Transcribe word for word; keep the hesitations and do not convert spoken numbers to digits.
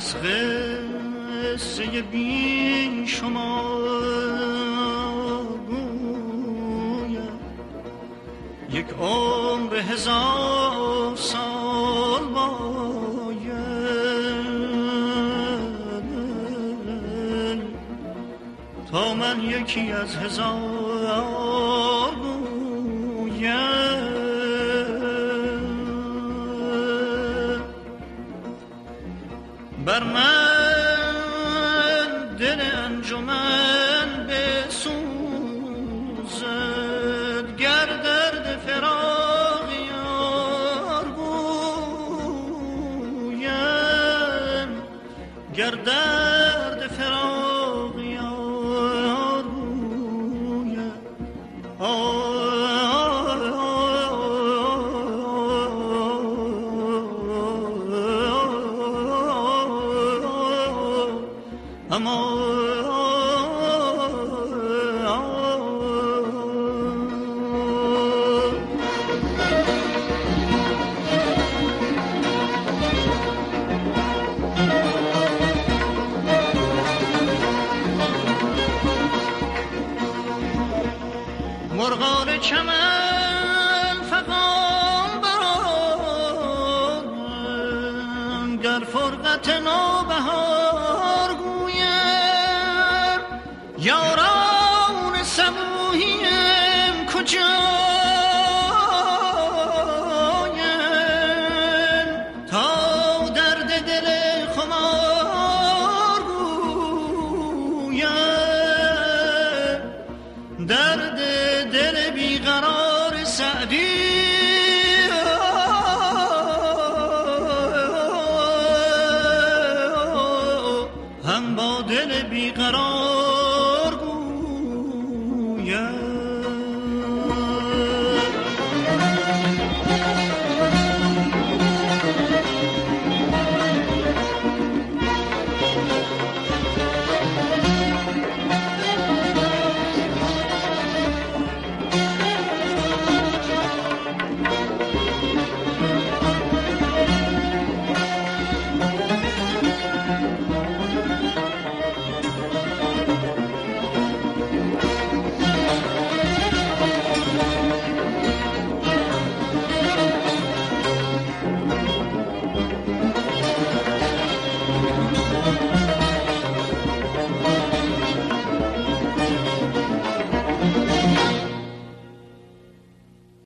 بس قصه بی شما گویم، یک عمر هزار سال باید تا من یکی از هزار گویم. بر من دل انجمن بسوزد، گر درد فراق یار گویم، گر درد فراق یار گویم. اما مرغان چمن فغان برآرند، گر فرقت نوبهار گویم. یاران صبوحیم کجایند تا درد دل خمار گویم. درد دل بیقرار سعدی هم با دل بیقرار گویم.